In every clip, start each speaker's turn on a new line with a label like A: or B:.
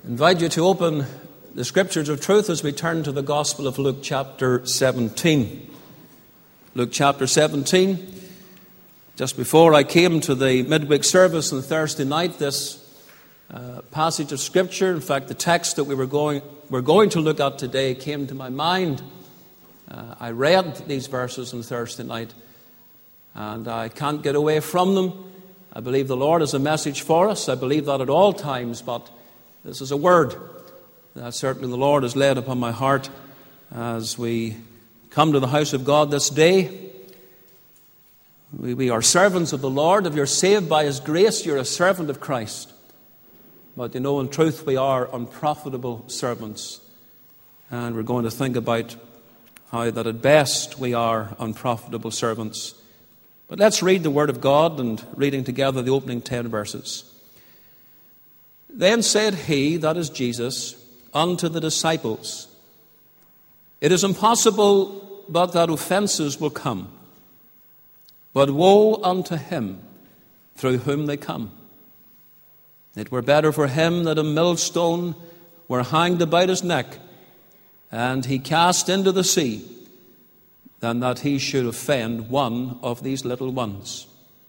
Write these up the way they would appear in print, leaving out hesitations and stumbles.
A: invite you to open the Scriptures of truth as we turn to the Gospel of Luke chapter 17. Luke chapter 17. Just before I came to the midweek service on Thursday night, this passage of Scripture, in fact the text that we're going to look at today, came to my mind. I read these verses on Thursday night and I can't get away from them. I believe the Lord has a message for us. I believe that at all times, but this is a word that certainly the Lord has laid upon my heart as we come to the house of God this day. We are servants of the Lord. If you're saved by His grace, you're a servant of Christ. But you know, in truth, we are unprofitable servants. And we're going to think about how that at best we are unprofitable servants. But let's read the Word of God, and reading together the opening 10 verses. Then said he, that is Jesus, unto the disciples, it is impossible but that offenses will come. But woe unto him through whom they come. It were better for him that a millstone were hanged about his neck, and he cast into the sea, than that he should offend one of these little ones.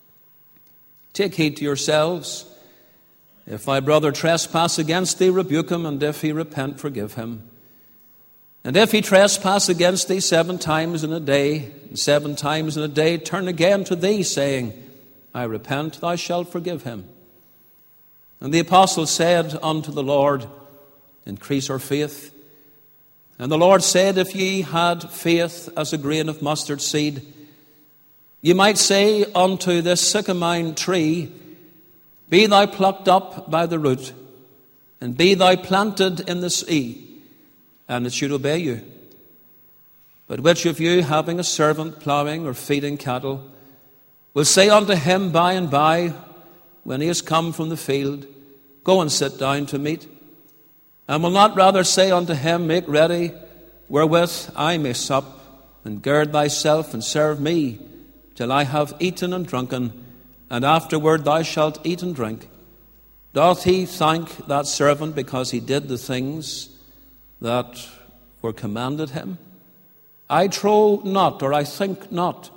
A: Take heed to yourselves. If thy brother trespass against thee, rebuke him, and if he repent, forgive him. And if he trespass against thee 7 times in a day, and 7 times in a day turn again to thee, saying, I repent, thou shalt forgive him. And the apostle said unto the Lord, increase our faith. And the Lord said, if ye had faith as a grain of mustard seed, ye might say unto this sycamine tree, be thou plucked up by the root, and be thou planted in the sea, and it should obey you. But which of you, having a servant plowing or feeding cattle, will say unto him by and by, when he is come from the field, go and sit down to meat? And will not rather say unto him, make ready, wherewith I may sup, and gird thyself and serve me, till I have eaten and drunken, and afterward thou shalt eat and drink? Doth he thank that servant because he did the things that were commanded him? I trow not, or I think not.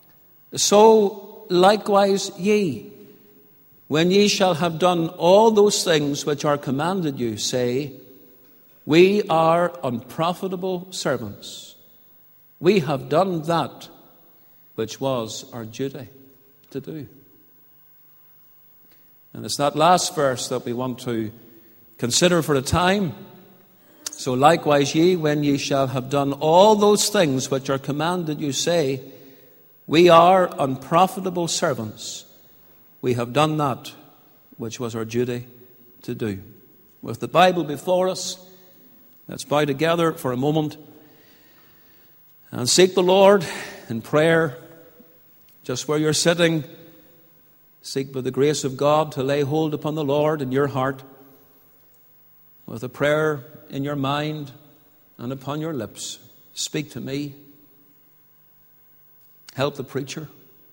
A: So likewise ye, when ye shall have done all those things which are commanded you, say, we are unprofitable servants. We have done that which was our duty to do. And it's that last verse that we want to consider for a time. So likewise ye, when ye shall have done all those things which are commanded you, say, we are unprofitable servants. We have done that which was our duty to do. With the Bible before us, let's bow together for a moment and seek the Lord in prayer. Just where you're sitting, seek by the grace of God to lay hold upon the Lord in your heart, with a prayer in your mind and upon your lips. Speak to me. Help the preacher.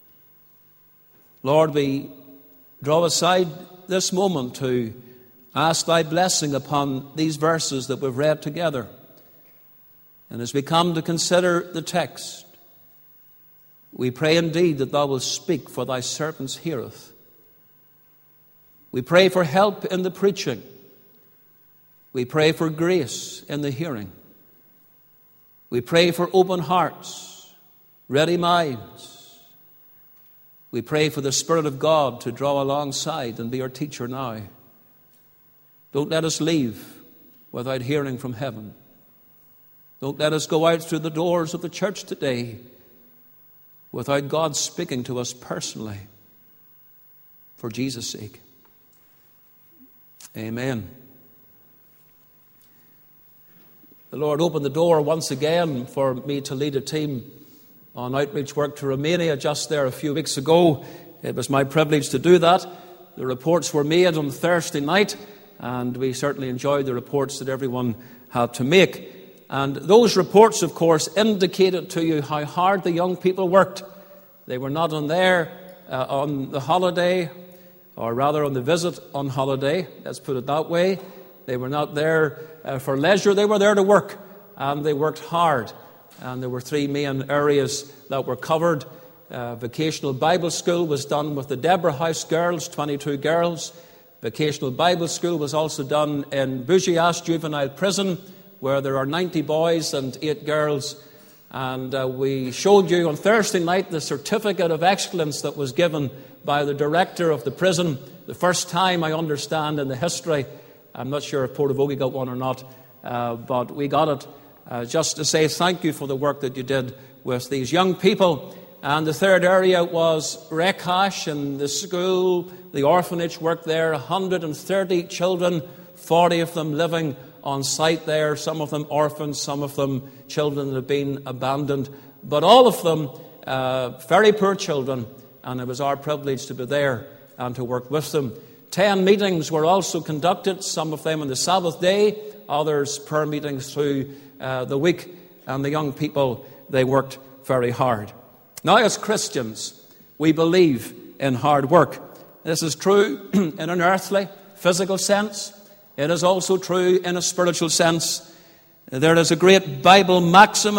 A: Lord, we draw aside this moment to ask thy blessing upon these verses that we've read together. And as we come to consider the text, we pray indeed that thou wilt speak, for thy servants heareth. We pray for help in the preaching. We pray for grace in the hearing. We pray for open hearts, ready minds. We pray for the Spirit of God to draw alongside and be our teacher now. Don't let us leave without hearing from heaven. Don't let us go out through the doors of the church today without God speaking to us personally, for Jesus' sake. Amen. The Lord opened the door once again for me to lead a team on outreach work to Romania just there a few weeks ago. It was my privilege to do that. The reports were made on Thursday night, and we certainly enjoyed the reports that everyone had to make. And those reports, of course, indicated to you how hard the young people worked. They were not on the holiday, or rather on the visit on holiday, let's put it that way. They were not there for leisure. They were there to work, and they worked hard. And there were three main areas that were covered. Vocational Bible School was done with the Deborah House girls, 22 girls. Vocational Bible School was also done in Bugias Juvenile Prison, where there are 90 boys and 8 girls. And we showed you on Thursday night the certificate of excellence that was given by the director of the prison. The first time, I understand, in the history. I'm not sure if Portavogie got one or not, but we got it just to say thank you for the work that you did with these young people. And the third area was Rekash and the school, the orphanage work there. 130 children, 40 of them living on site there, some of them orphans, some of them children that have been abandoned, but all of them very poor children, and it was our privilege to be there and to work with them. 10 meetings were also conducted, some of them on the Sabbath day, others prayer meetings through the week, and the young people, they worked very hard. Now, as Christians, we believe in hard work. This is true in an earthly, physical sense. It is also true in a spiritual sense. There is a great Bible maxim,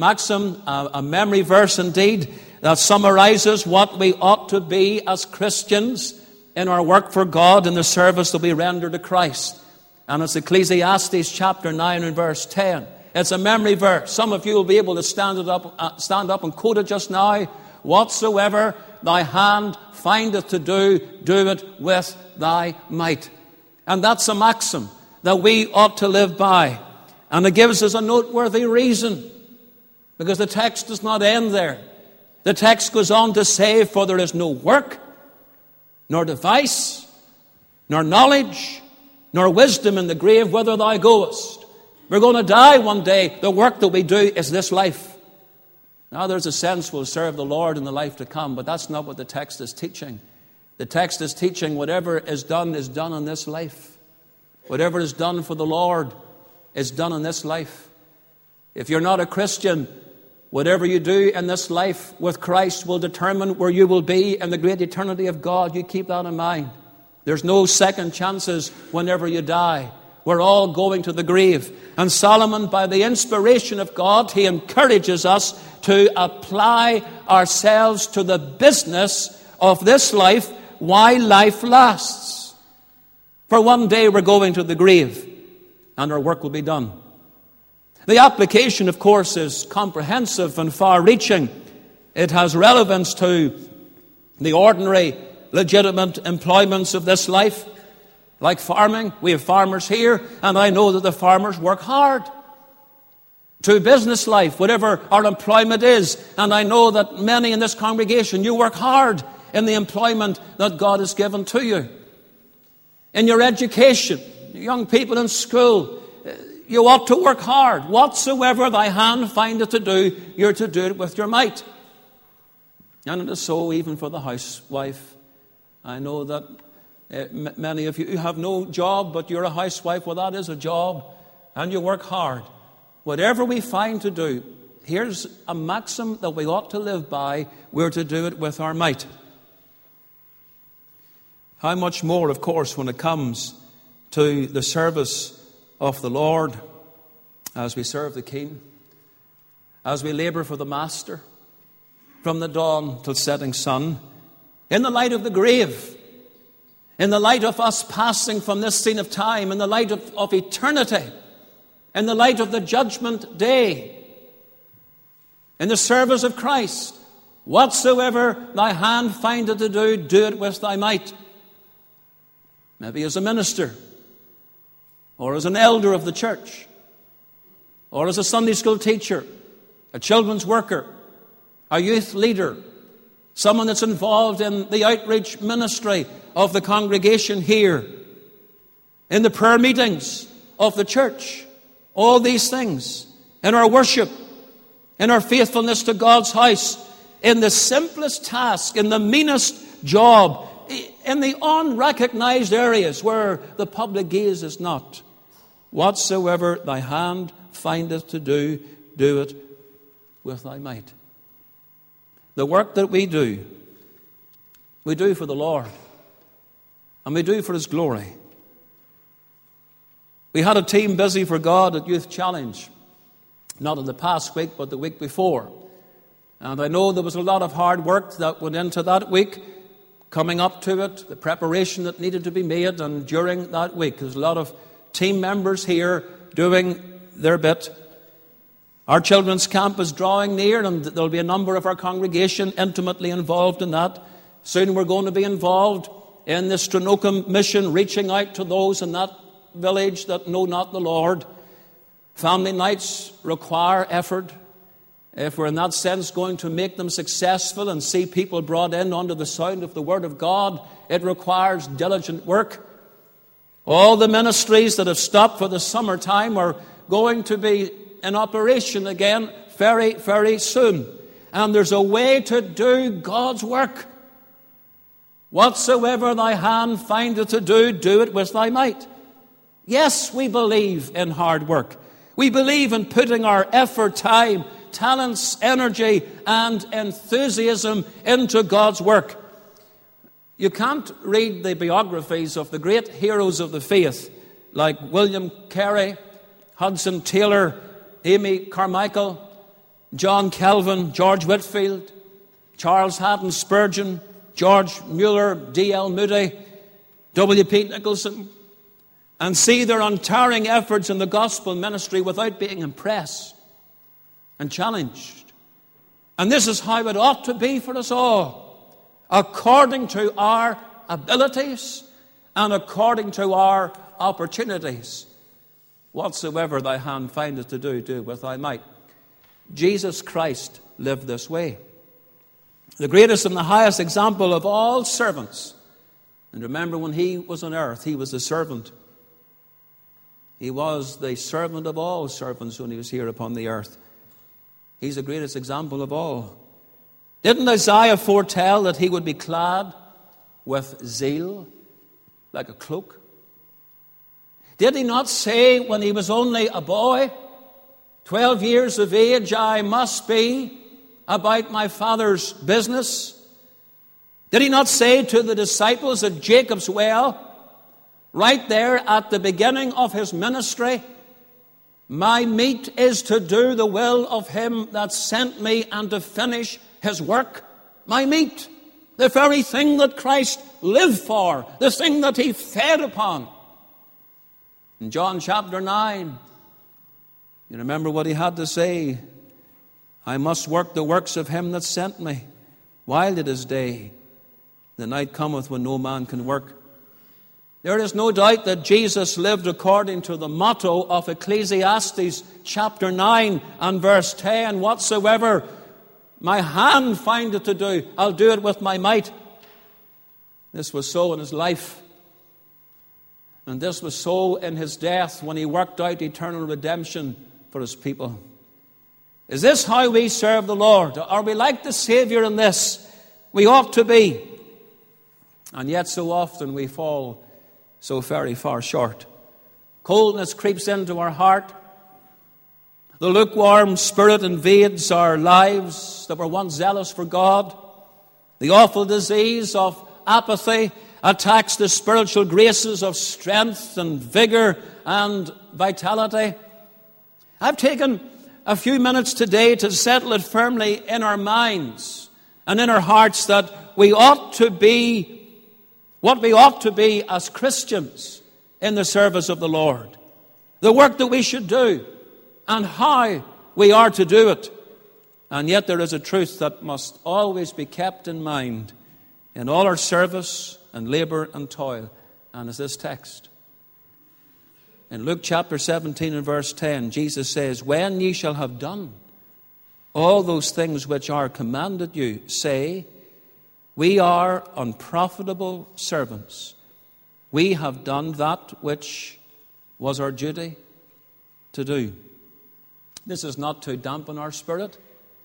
A: a memory verse indeed, that summarizes what we ought to be as Christians in our work for God and the service that we render to Christ. And it's Ecclesiastes chapter 9 and verse 10. It's a memory verse. Some of you will be able to stand up and quote it just now. Whatsoever thy hand findeth to do, do it with thy might. And that's a maxim that we ought to live by. And it gives us a noteworthy reason, because the text does not end there. The text goes on to say, for there is no work, nor device, nor knowledge, nor wisdom in the grave whither thou goest. We're going to die one day. The work that we do is this life. Now there's a sense we'll serve the Lord in the life to come, but that's not what the text is teaching. The text is teaching whatever is done in this life. Whatever is done for the Lord is done in this life. If you're not a Christian, whatever you do in this life with Christ will determine where you will be in the great eternity of God. You keep that in mind. There's no second chances whenever you die. We're all going to the grave. And Solomon, by the inspiration of God, he encourages us to apply ourselves to the business of this life while life lasts. For one day we're going to the grave and our work will be done. The application, of course, is comprehensive and far-reaching. It has relevance to the ordinary, legitimate employments of this life. Like farming, we have farmers here, and I know that the farmers work hard. To business life, whatever our employment is, and I know that many in this congregation, you work hard in the employment that God has given to you. In your education, young people in school, you ought to work hard. Whatsoever thy hand findeth to do, you're to do it with your might. And it is so even for the housewife. I know that many of you have no job, but you're a housewife. Well, that is a job, and you work hard. Whatever we find to do, here's a maxim that we ought to live by. We're to do it with our might. How much more, of course, when it comes to the service of the Lord, as we serve the King, as we labor for the Master, from the dawn till setting sun, in the light of the grave, in the light of us passing from this scene of time, in the light of eternity, in the light of the judgment day, in the service of Christ, whatsoever thy hand findeth to do, do it with thy might. Maybe as a minister, or as an elder of the church, or as a Sunday school teacher, a children's worker, a youth leader, someone that's involved in the outreach ministry of the congregation here, in the prayer meetings of the church, all these things, in our worship, in our faithfulness to God's house, in the simplest task, in the meanest job, in the unrecognized areas where the public gaze is not. Whatsoever thy hand findeth to do, do it with thy might. The work that we do for the Lord, and we do for His glory. We had a team busy for God at Youth Challenge, not in the past week, but the week before. And I know there was a lot of hard work that went into that week, coming up to it, the preparation that needed to be made, and during that week. There's a lot of team members here doing their bit. Our children's camp is drawing near, and there'll be a number of our congregation intimately involved in that. Soon we're going to be involved in the Strenocum mission, reaching out to those in that village that know not the Lord. Family nights require effort. If we're in that sense going to make them successful and see people brought in under the sound of the Word of God, it requires diligent work. All the ministries that have stopped for the summertime are going to be in operation again very, very soon. And there's a way to do God's work. Whatsoever thy hand findeth to do, do it with thy might. Yes, we believe in hard work. We believe in putting our effort, time, talents, energy, and enthusiasm into God's work. You can't read the biographies of the great heroes of the faith, like William Carey, Hudson Taylor, Amy Carmichael, John Calvin, George Whitefield, Charles Haddon Spurgeon, George Mueller, D.L. Moody, W.P. Nicholson, and see their untiring efforts in the gospel ministry without being impressed and challenged. And this is how it ought to be for us all, according to our abilities and according to our opportunities. Whatsoever thy hand findeth to do, do with thy might. Jesus Christ lived this way. The greatest and the highest example of all servants. And remember, when he was on earth, he was a servant. He was the servant of all servants when he was here upon the earth. He's the greatest example of all. Didn't Isaiah foretell that he would be clad with zeal like a cloak? Did he not say when he was only a boy, 12 years of age, I must be about my Father's business? Did he not say to the disciples at Jacob's well, right there at the beginning of his ministry, my meat is to do the will of him that sent me and to finish his work? My meat, the very thing that Christ lived for, the thing that he fed upon. In John chapter 9, you remember what he had to say? I must work the works of him that sent me while it is day. The night cometh when no man can work. There is no doubt that Jesus lived according to the motto of Ecclesiastes chapter 9 and verse 10. Whatsoever my hand findeth to do, I'll do it with my might. This was so in his life. And this was so in his death when he worked out eternal redemption for his people. Is this how we serve the Lord? Are we like the Savior in this? We ought to be. And yet so often we fall so very far short. Coldness creeps into our heart. The lukewarm spirit invades our lives that were once zealous for God. The awful disease of apathy attacks the spiritual graces of strength and vigor and vitality. I've taken a few minutes today to settle it firmly in our minds and in our hearts that we ought to be what we ought to be as Christians in the service of the Lord. The work that we should do and how we are to do it. And yet there is a truth that must always be kept in mind in all our service and labor and toil. And it's this text. In Luke chapter 17 and verse 10, Jesus says, when ye shall have done all those things which are commanded you, say, we are unprofitable servants. We have done that which was our duty to do. This is not to dampen our spirit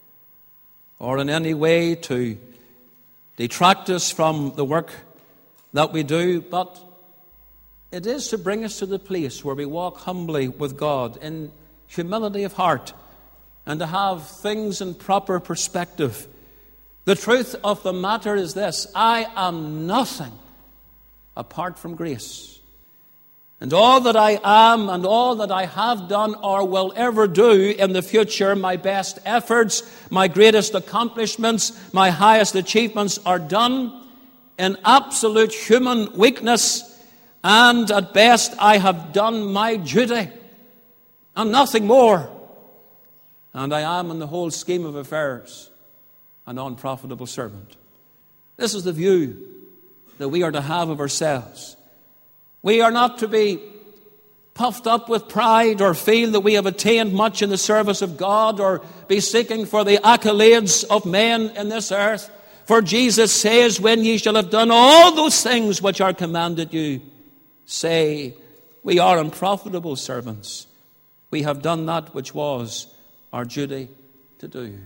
A: or in any way to detract us from the work that we do, but it is to bring us to the place where we walk humbly with God in humility of heart and to have things in proper perspective. The truth of the matter is this: I am nothing apart from grace. And all that I am and all that I have done or will ever do in the future, my best efforts, my greatest accomplishments, my highest achievements are done in absolute human weakness. And at best, I have done my duty and nothing more. And I am, in the whole scheme of affairs, an unprofitable servant. This is the view that we are to have of ourselves. We are not to be puffed up with pride or feel that we have attained much in the service of God or be seeking for the accolades of men in this earth. For Jesus says, when ye shall have done all those things which are commanded you, say, we are unprofitable servants. We have done that which was our duty to do.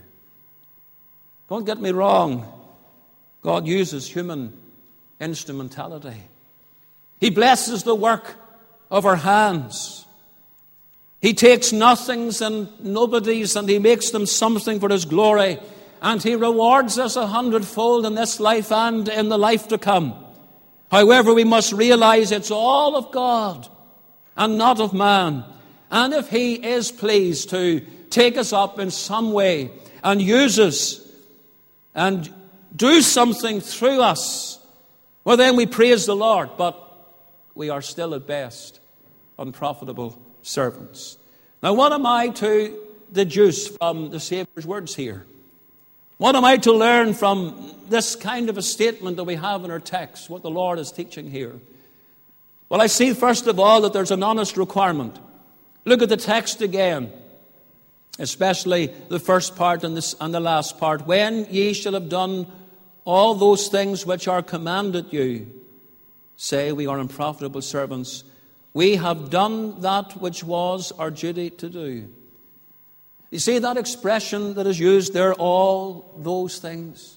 A: Don't get me wrong. God uses human instrumentality. He blesses the work of our hands. He takes nothings and nobodies and He makes them something for His glory. And He rewards us 100-fold in this life and in the life to come. However, we must realize it's all of God and not of man. And if He is pleased to take us up in some way and use us and do something through us, well, then we praise the Lord. But we are still at best unprofitable servants. Now, what am I to deduce from the Saviour's words here? What am I to learn from this kind of a statement that we have in our text, what the Lord is teaching here? Well, I see first of all that there's an honest requirement. Look at the text again, especially the first part and the last part. When ye shall have done all those things which are commanded you, say, we are unprofitable servants. We have done that which was our duty to do. You see that expression that is used there, all those things?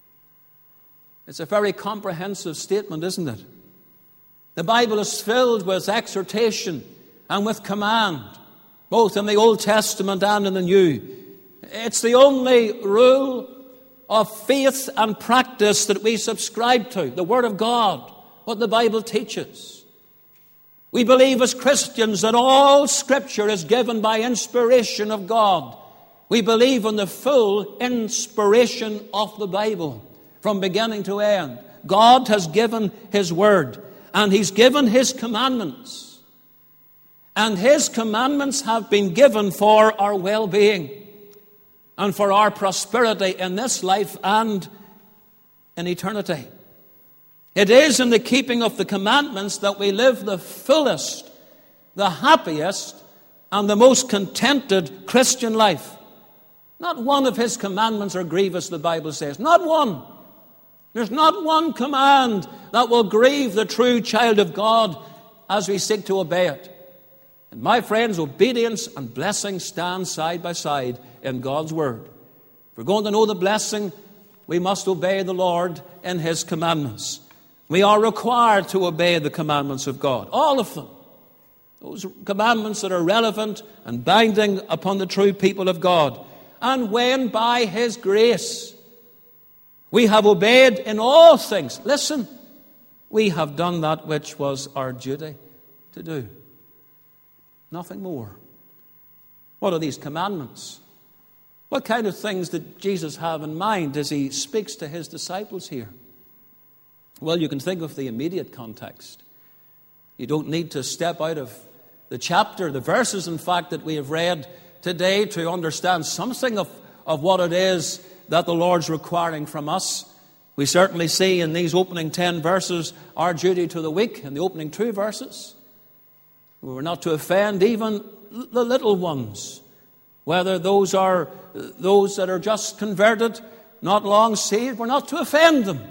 A: It's a very comprehensive statement, isn't it? The Bible is filled with exhortation and with command, both in the Old Testament and in the New. It's the only rule of faith and practice that we subscribe to, the Word of God. What the Bible teaches. We believe as Christians that all Scripture is given by inspiration of God. We believe in the full inspiration of the Bible from beginning to end. God has given His Word and He's given His commandments. And His commandments have been given for our well-being and for our prosperity in this life and in eternity. It is in the keeping of the commandments that we live the fullest, the happiest, and the most contented Christian life. Not one of His commandments are grievous, the Bible says. Not one. There's not one command that will grieve the true child of God as we seek to obey it. And my friends, obedience and blessing stand side by side in God's Word. If we're going to know the blessing, we must obey the Lord in His commandments. We are required to obey the commandments of God, all of them. Those commandments that are relevant and binding upon the true people of God. And when by His grace we have obeyed in all things, listen, we have done that which was our duty to do. Nothing more. What are these commandments? What kind of things did Jesus have in mind as He speaks to His disciples here? Well, you can think of the immediate context. You don't need to step out of the chapter, the verses, in fact, that we have read today to understand something of what it is that the Lord's requiring from us. We certainly see in these opening 10 verses our duty to the weak in the opening 2 verses. We were not to offend even the little ones, whether those are those that are just converted, not long saved. We're not to offend them.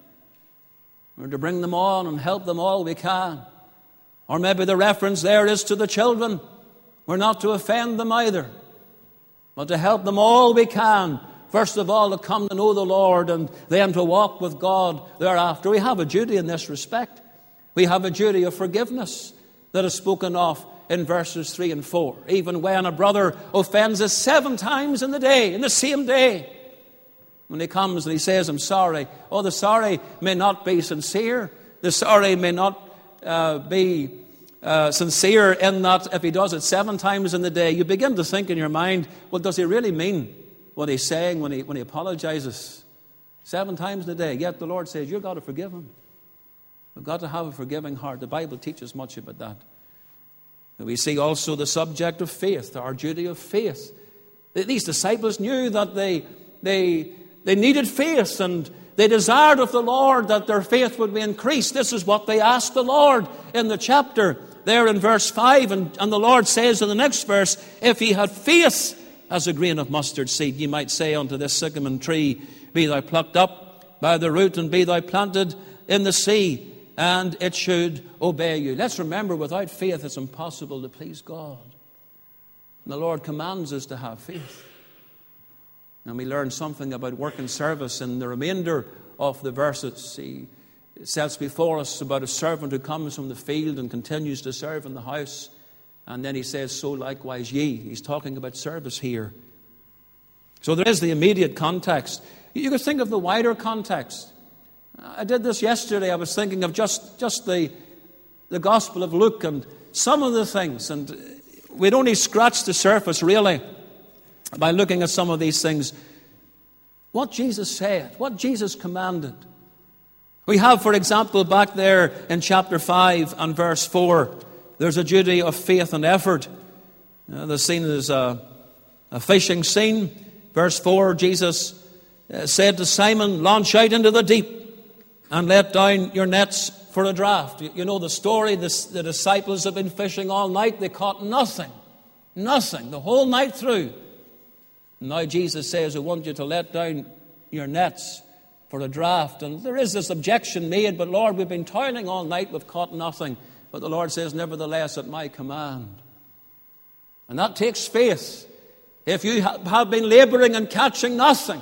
A: We're to bring them on and help them all we can. Or maybe the reference there is to the children. We're not to offend them either, but to help them all we can. First of all, to come to know the Lord and then to walk with God thereafter. We have a duty in this respect. We have a duty of forgiveness that is spoken of in verses 3 and 4. Even when a brother offends us 7 times in the same day, when he comes and he says, I'm sorry. The sorry may not be sincere. The sorry may not be sincere in that if he does it 7 times in the day, you begin to think in your mind, well, does he really mean what he's saying when he apologizes? 7 times in the day. Yet the Lord says, you've got to forgive him. We've got to have a forgiving heart. The Bible teaches much about that. We see also the subject of faith, our duty of faith. These disciples knew that they needed faith, and they desired of the Lord that their faith would be increased. This is what they asked the Lord in the chapter there in verse 5. And the Lord says in the next verse, if ye had faith as a grain of mustard seed, ye might say unto this sycamore tree, be thou plucked up by the root, and be thou planted in the sea, and it should obey you. Let's remember, without faith it's impossible to please God. And the Lord commands us to have faith. And we learn something about work and service in the remainder of the verses. He sets before us about a servant who comes from the field and continues to serve in the house. And then he says, so likewise ye. He's talking about service here. So there is the immediate context. You could think of the wider context. I did this yesterday. I was thinking of just the Gospel of Luke and some of the things. And we'd only scratch the surface, really, by looking at some of these things. What Jesus said, what Jesus commanded. We have, for example, back there in chapter 5 and verse 4, there's a duty of faith and effort. The scene is a fishing scene. Verse 4, Jesus said to Simon, launch out into the deep and let down your nets for a draught. You know the story. The disciples have been fishing all night. They caught nothing. Nothing. The whole night through. Now Jesus says, I want you to let down your nets for a draught. And there is this objection made, but Lord, we've been toiling all night. We've caught nothing. But the Lord says, nevertheless, at my command. And that takes faith. If you have been laboring and catching nothing,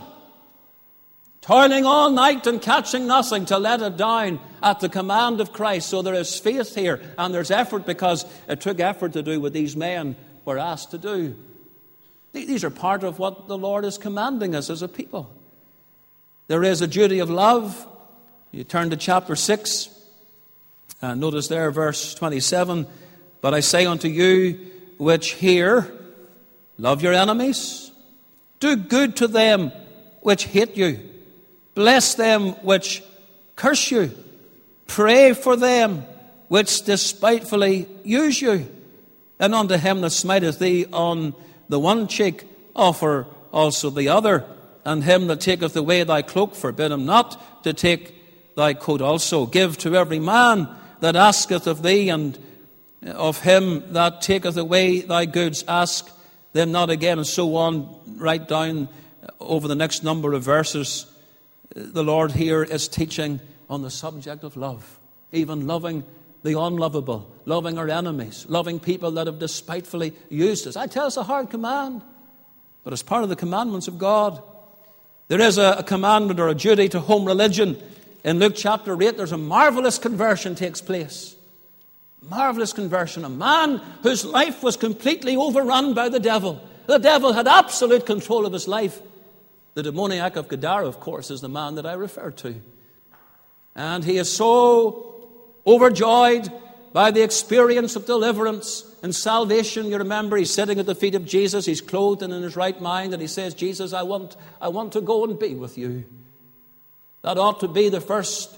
A: toiling all night and catching nothing, to let it down at the command of Christ. So there is faith here, and there's effort, because it took effort to do what these men were asked to do. These are part of what the Lord is commanding us as a people. There is a duty of love. You turn to chapter 6, and notice there verse 27, but I say unto you which hear, love your enemies, do good to them which hate you, bless them which curse you, pray for them which despitefully use you, and unto him that smiteth thee on the one cheek offer also the other, and him that taketh away thy cloak forbid him not to take thy coat also. Give to every man that asketh of thee, and of him that taketh away thy goods ask them not again, and so on, right down over the next number of verses. The Lord here is teaching on the subject of love, even loving the unlovable, loving our enemies, loving people that have despitefully used us. I tell us a hard command, but it's part of the commandments of God. There is a commandment or a duty to home religion. In Luke chapter 8, there's a marvelous conversion takes place. Marvelous conversion. A man whose life was completely overrun by the devil. The devil had absolute control of his life. The demoniac of Gadara, of course, is the man that I referred to. And he is so overjoyed by the experience of deliverance and salvation. You remember, he's sitting at the feet of Jesus. He's clothed and in his right mind. And he says, Jesus, I want to go and be with you. That ought to be the first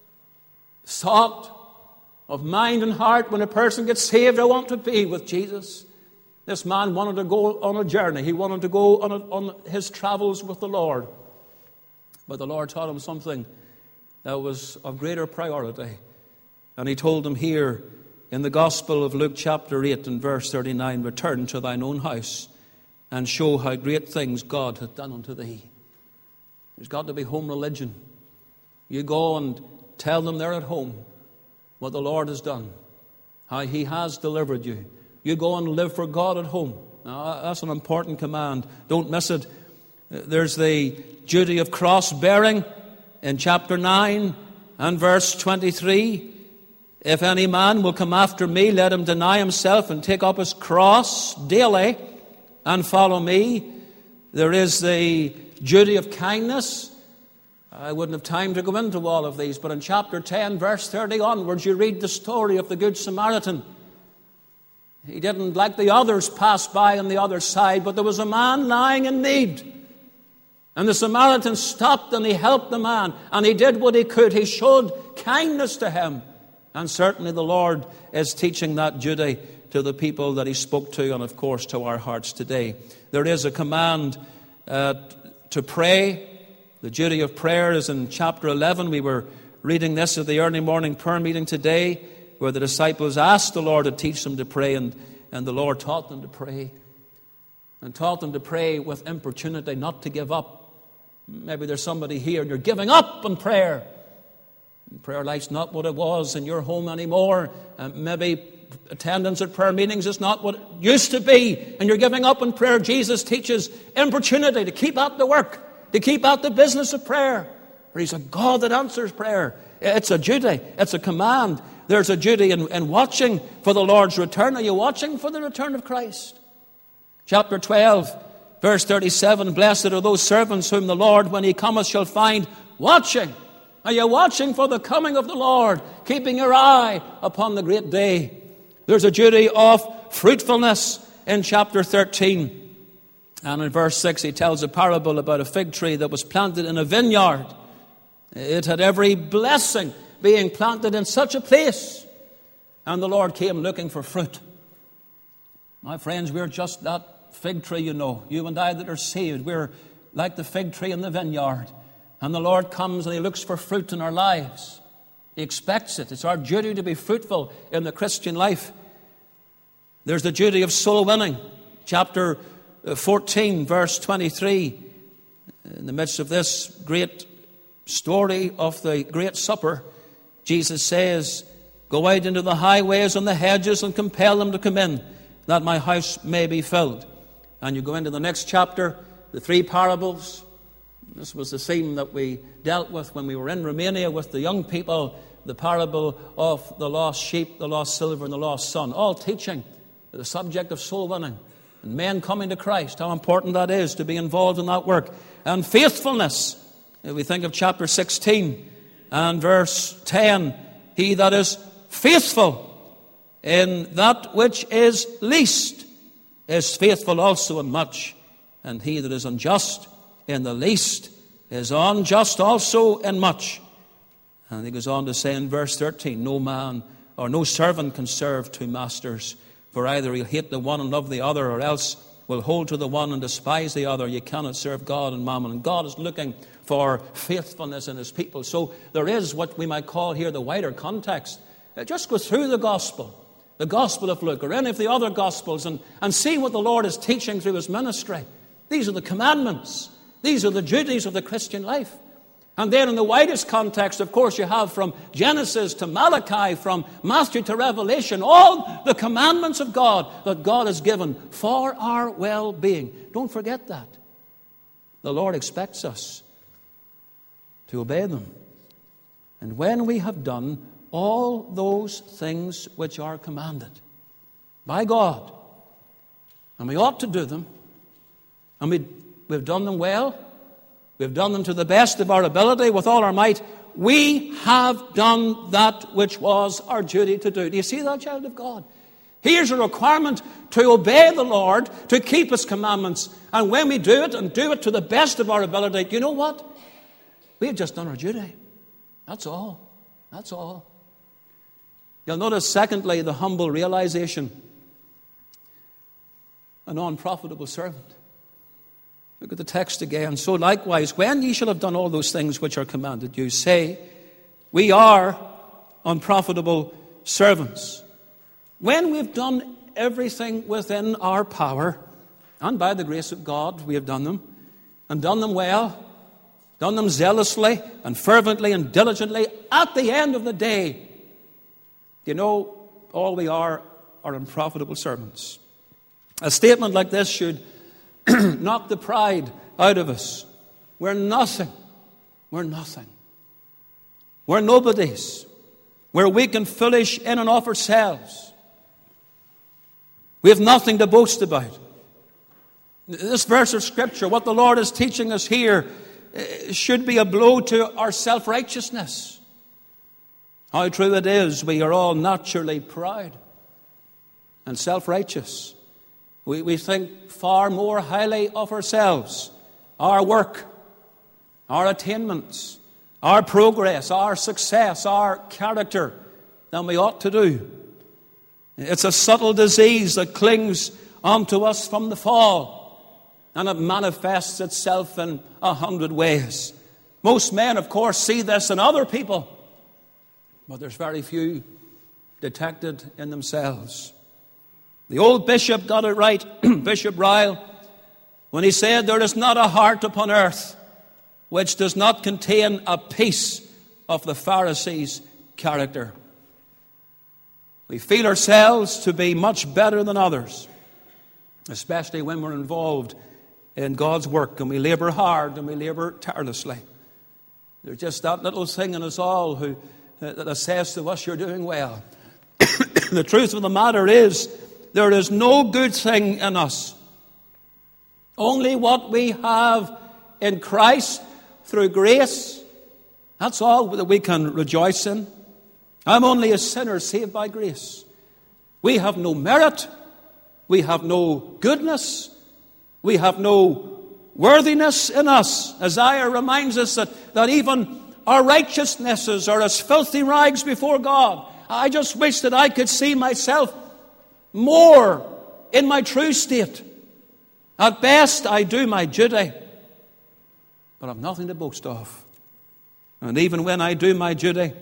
A: thought of mind and heart when a person gets saved. I want to be with Jesus. This man wanted to go on a journey. He wanted to go on his travels with the Lord. But the Lord taught him something that was of greater priority. And he told him here in the Gospel of Luke chapter 8 and verse 39, return to thine own house and show how great things God hath done unto thee. There's got to be home religion. You go and tell them they're at home what the Lord has done, how he has delivered you. You go and live for God at home. Now, that's an important command. Don't miss it. There's the duty of cross-bearing in chapter 9 and verse 23. If any man will come after me, let him deny himself and take up his cross daily and follow me. There is the duty of kindness. I wouldn't have time to go into all of these, but in chapter 10, verse 30 onwards, you read the story of the Good Samaritan. He didn't, like the others, pass by on the other side, but there was a man lying in need. And the Samaritan stopped and he helped the man, and he did what he could. He showed kindness to him. And certainly the Lord is teaching that duty to the people that he spoke to, and of course to our hearts today. There is a command to pray. The duty of prayer is in chapter 11. We were reading this at the early morning prayer meeting today, where the disciples asked the Lord to teach them to pray, and the Lord taught them to pray. And taught them to pray with importunity, not to give up. Maybe there's somebody here and you're giving up on prayer. Prayer life's not what it was in your home anymore. Maybe attendance at prayer meetings is not what it used to be, and you're giving up on prayer. Jesus teaches importunity, to keep at the work, to keep at the business of prayer. For He's a God that answers prayer. It's a duty. It's a command. There's a duty in watching for the Lord's return. Are you watching for the return of Christ? Chapter 12, verse 37, blessed are those servants whom the Lord, when He cometh, shall find watching. Are you watching for the coming of the Lord, keeping your eye upon the great day? There's a duty of fruitfulness in chapter 13. And in verse 6, he tells a parable about a fig tree that was planted in a vineyard. It had every blessing being planted in such a place. And the Lord came looking for fruit. My friends, we're just that fig tree, you know. You and I that are saved, we're like the fig tree in the vineyard. And the Lord comes and He looks for fruit in our lives. He expects it. It's our duty to be fruitful in the Christian life. There's the duty of soul winning. Chapter 14, verse 23. In the midst of this great story of the great supper, Jesus says, go out into the highways and the hedges and compel them to come in, that my house may be filled. And you go into the next chapter, the three parables. This was the theme that we dealt with when we were in Romania with the young people, the parable of the lost sheep, the lost silver, and the lost son, all teaching the subject of soul winning and men coming to Christ, how important that is to be involved in that work. And faithfulness. If we think of chapter 16 and verse 10, he that is faithful in that which is least is faithful also in much, and he that is unjust in the least is unjust also in much. And he goes on to say in verse 13, no man or no servant can serve two masters, for either he'll hate the one and love the other, or else will hold to the one and despise the other. You cannot serve God and mammon. And God is looking for faithfulness in His people. So there is what we might call here the wider context. Just go through the Gospel of Luke, or any of the other Gospels, and see what the Lord is teaching through His ministry. These are the commandments. These are the duties of the Christian life. And then in the widest context, of course, you have from Genesis to Malachi, from Matthew to Revelation, all the commandments of God that God has given for our well-being. Don't forget that. The Lord expects us to obey them. And when we have done all those things which are commanded by God, and we ought to do them, and we've done them well, we've done them to the best of our ability, with all our might, we have done that which was our duty to do. Do you see that, child of God? Here's a requirement to obey the Lord, to keep His commandments. And when we do it, and do it to the best of our ability, do you know what? We've just done our duty. That's all. That's all. You'll notice, secondly, the humble realization. An unprofitable servant. Look at the text again. So likewise, when ye shall have done all those things which are commanded you, say, we are unprofitable servants. When we've done everything within our power, and by the grace of God we have done them, and done them well, done them zealously and fervently and diligently, at the end of the day, you know, all we are unprofitable servants. A statement like this should knock the pride out of us. We're nothing. We're nothing. We're nobodies. We're weak and foolish in and of ourselves. We have nothing to boast about. This verse of Scripture, what the Lord is teaching us here, should be a blow to our self-righteousness. How true it is, we are all naturally proud. and self-righteous. We think far more highly of ourselves, our work, our attainments, our progress, our success, our character than we ought to do. It's a subtle disease that clings onto us from the fall, and it manifests itself in 100 ways. Most men, of course, see this in other people, but there's very few detected in themselves. The old bishop got it right, Bishop Ryle, when he said, "There is not a heart upon earth which does not contain a piece of the Pharisee's character." We feel ourselves to be much better than others, especially when we're involved in God's work and we labor hard and we labor tirelessly. There's just that little thing in us all that says to us, "You're doing well." The truth of the matter is, there is no good thing in us. Only what we have in Christ through grace. That's all that we can rejoice in. I'm only a sinner saved by grace. We have no merit. We have no goodness. We have no worthiness in us. Isaiah reminds us that even our righteousnesses are as filthy rags before God. I just wish that I could see myself more in my true state. At best, I do my duty, but I've nothing to boast of. And even when I do my duty,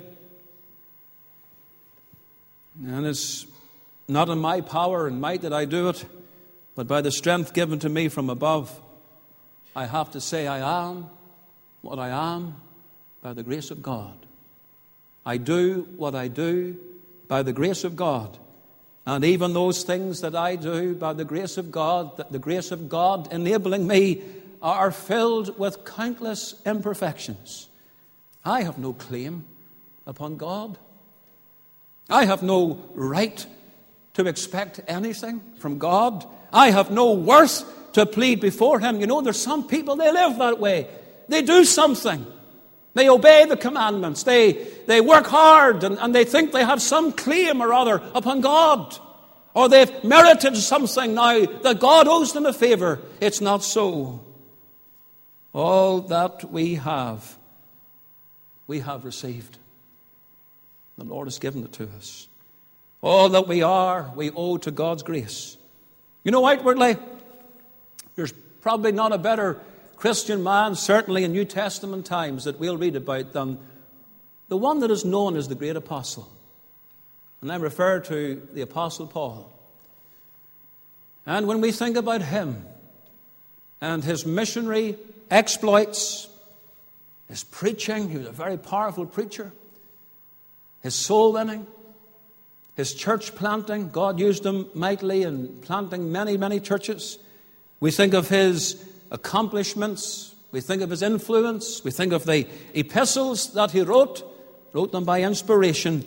A: and it's not in my power and might that I do it, but by the strength given to me from above, I have to say I am what I am by the grace of God. I do what I do by the grace of God. And even those things that I do by the grace of God, that the grace of God enabling me, are filled with countless imperfections. I have no claim upon God. I have no right to expect anything from God. I have no worth to plead before Him. You know, there's some people, they live that way. They do something. They obey the commandments. They work hard and they think they have some claim or other upon God. Or they've merited something now that God owes them a favor. It's not so. All that we have received. The Lord has given it to us. All that we are, we owe to God's grace. You know, outwardly, there's probably not a better Christian man, certainly in New Testament times, that we'll read about than the one that is known as the great apostle. And I refer to the Apostle Paul. And when we think about him and his missionary exploits, his preaching, he was a very powerful preacher, his soul winning, his church planting, God used him mightily in planting many, many churches. We think of his accomplishments, we think of his influence, we think of the epistles that he wrote them by inspiration.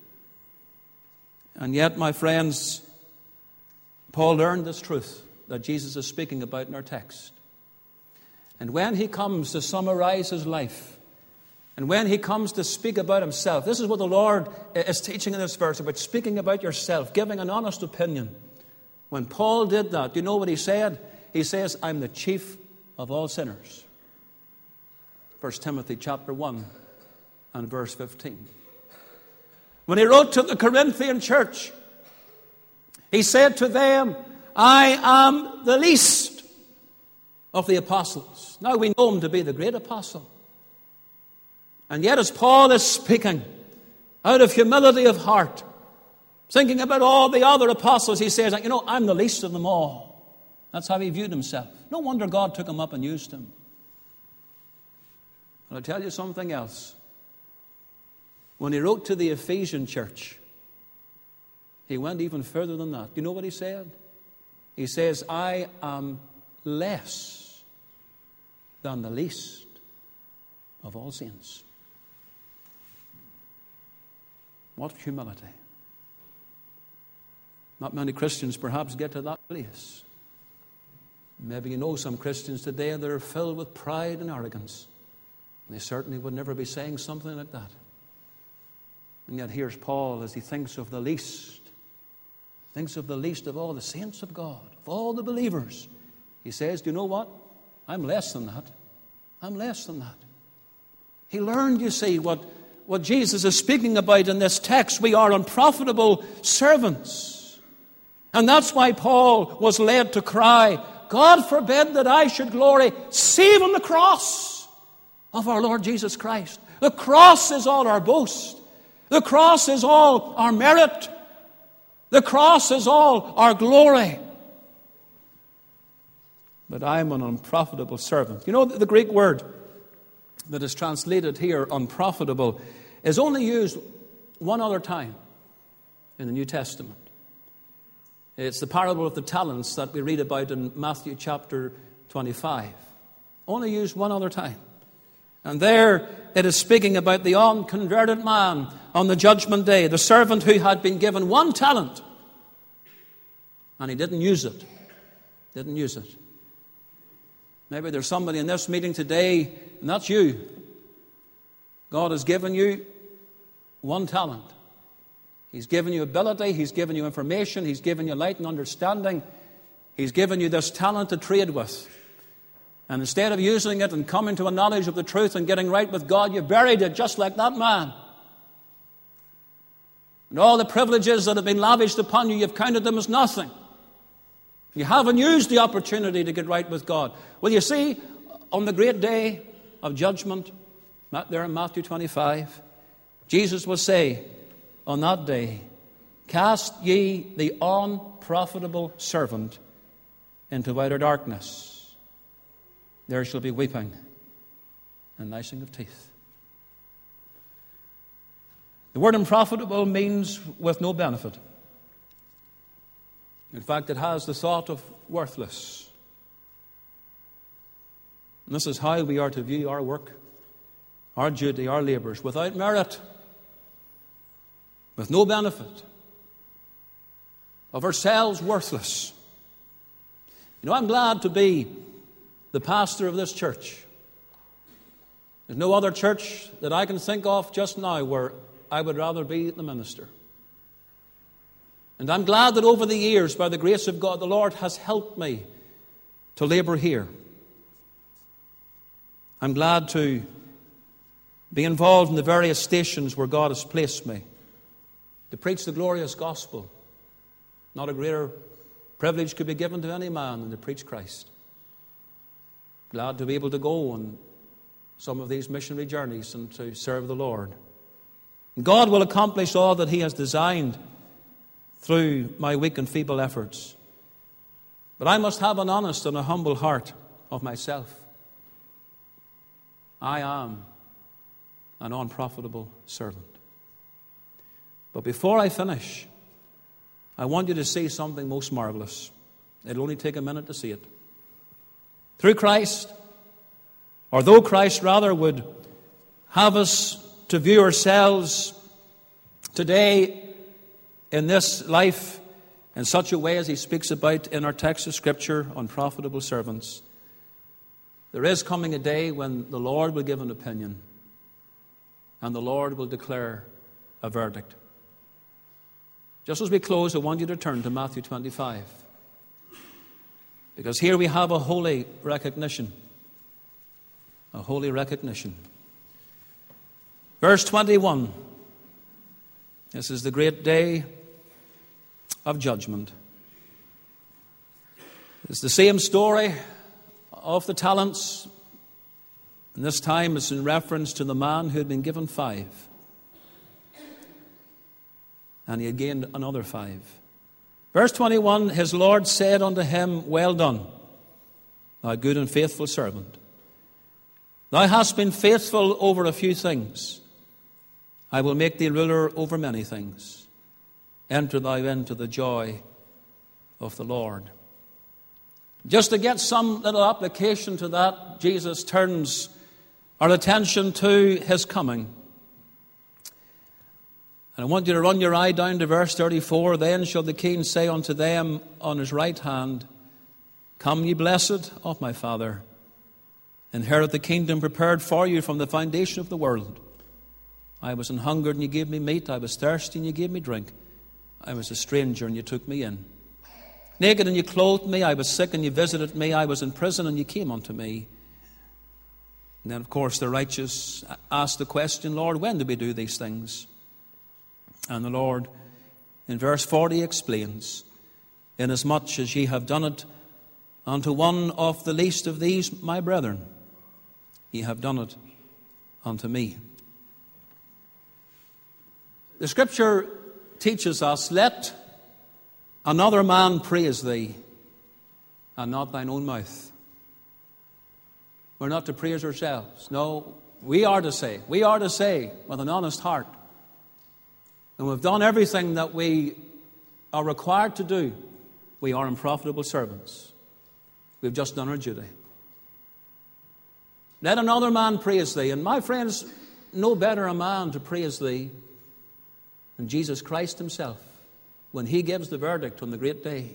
A: And yet, my friends, Paul learned this truth that Jesus is speaking about in our text. And when he comes to summarize his life, and when he comes to speak about himself, this is what the Lord is teaching in this verse about speaking about yourself, giving an honest opinion. When Paul did that, do you know what he said? He says, "I'm the chief of all sinners." 1 Timothy chapter 1 and verse 15. When he wrote to the Corinthian church, he said to them, "I am the least of the apostles." Now we know him to be the great apostle. And yet as Paul is speaking out of humility of heart, thinking about all the other apostles, he says, "You know, I'm the least of them all." That's how he viewed himself. No wonder God took him up and used him. But I'll tell you something else. When he wrote to the Ephesian church, he went even further than that. Do you know what he said? He says, "I am less than the least of all saints." What humility. Not many Christians perhaps get to that place. Maybe you know some Christians today that are filled with pride and arrogance. They certainly would never be saying something like that. And yet here's Paul as he thinks of the least thinks of the least of all the saints of God, of all the believers. He says, do you know what? I'm less than that. I'm less than that. He learned, you see, what Jesus is speaking about in this text. We are unprofitable servants. And that's why Paul was led to cry, God forbid that I should glory save on the cross of our Lord Jesus Christ. The cross is all our boast. The cross is all our merit. The cross is all our glory. But I'm an unprofitable servant. You know, the Greek word that is translated here, unprofitable, is only used one other time in the New Testament. It's the parable of the talents that we read about in Matthew chapter 25. Only used one other time. And there it is speaking about the unconverted man on the judgment day, the servant who had been given 1 talent. And he didn't use it. Didn't use it. Maybe there's somebody in this meeting today, and that's you. God has given you 1 talent. He's given you ability. He's given you information. He's given you light and understanding. He's given you this talent to trade with. And instead of using it and coming to a knowledge of the truth and getting right with God, you buried it just like that man. And all the privileges that have been lavished upon you, you've counted them as nothing. You haven't used the opportunity to get right with God. Well, you see, on the great day of judgment, not there in Matthew 25, Jesus will say on that day, cast ye the unprofitable servant into outer darkness. There shall be weeping and gnashing of teeth. The word unprofitable means with no benefit. In fact, it has the thought of worthless. And this is how we are to view our work, our duty, our labours, without merit, with no benefit, of ourselves worthless. You know, I'm glad to be the pastor of this church. There's no other church that I can think of just now where I would rather be the minister. And I'm glad that over the years, by the grace of God, the Lord has helped me to labour here. I'm glad to be involved in the various stations where God has placed me to preach the glorious gospel. Not a greater privilege could be given to any man than to preach Christ. Glad to be able to go on some of these missionary journeys and to serve the Lord. God will accomplish all that He has designed through my weak and feeble efforts. But I must have an honest and a humble heart of myself. I am an unprofitable servant. But before I finish, I want you to see something most marvelous. It'll only take a minute to see it. Through Christ, or though Christ rather would have us to view ourselves today in this life in such a way as He speaks about in our text of Scripture, unprofitable servants, there is coming a day when the Lord will give an opinion and the Lord will declare a verdict. Just as we close, I want you to turn to Matthew 25. Because here we have a holy recognition. A holy recognition. Verse 21. This is the great day of judgment. It's the same story of the talents. And this time it's in reference to the man who had been given 5. And he had gained another 5. Verse 21, his Lord said unto him, well done, thou good and faithful servant. Thou hast been faithful over a few things. I will make thee ruler over many things. Enter thou into the joy of the Lord. Just to get some little application to that, Jesus turns our attention to His coming. And I want you to run your eye down to verse 34. Then shall the King say unto them on His right hand, come ye blessed of my Father, inherit the kingdom prepared for you from the foundation of the world. I was an hungered and ye gave me meat. I was thirsty and ye gave me drink. I was a stranger and you took me in. Naked and you clothed me. I was sick and you visited me. I was in prison and you came unto me. And then, of course, the righteous ask the question, Lord, when did we do these things? And the Lord, in verse 40, explains, inasmuch as ye have done it unto one of the least of these, my brethren, ye have done it unto me. The Scripture teaches us, let another man praise thee, and not thine own mouth. We're not to praise ourselves. No, we are to say with an honest heart, and we've done everything that we are required to do, we are unprofitable servants. We've just done our duty. Let another man praise thee. And my friends, no better a man to praise thee than Jesus Christ himself when he gives the verdict on the great day.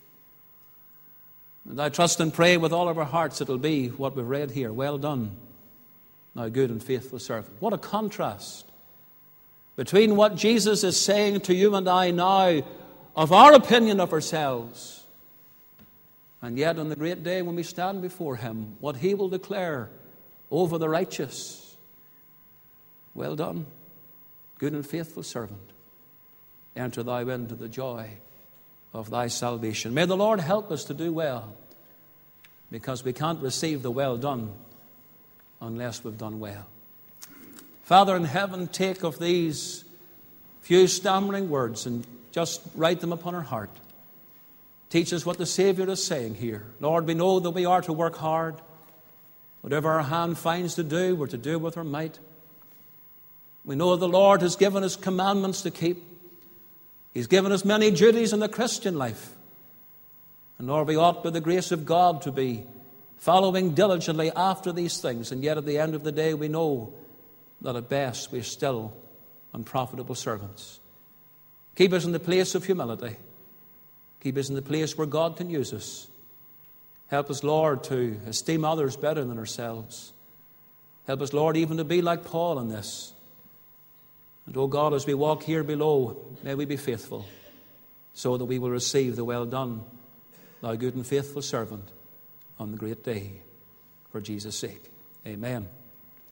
A: And I trust and pray with all of our hearts it'll be what we've read here. Well done, thou good and faithful servant. What a contrast between what Jesus is saying to you and I now of our opinion of ourselves, and yet on the great day when we stand before him, what he will declare over the righteous. Well done, good and faithful servant. Enter thou into the joy of thy salvation. May the Lord help us to do well, because we can't receive the well done unless we've done well. Father in heaven, take of these few stammering words and just write them upon our heart. Teach us what the Savior is saying here. Lord, we know that we are to work hard. Whatever our hand finds to do, we're to do with our might. We know the Lord has given us commandments to keep. He's given us many duties in the Christian life. And Lord, we ought by the grace of God to be following diligently after these things. And yet at the end of the day, we know that at best we're still unprofitable servants. Keep us in the place of humility. Keep us in the place where God can use us. Help us, Lord, to esteem others better than ourselves. Help us, Lord, even to be like Paul in this. And, oh God, as we walk here below, may we be faithful, so that we will receive the well done, thou good and faithful servant, on the great day, for Jesus' sake. Amen.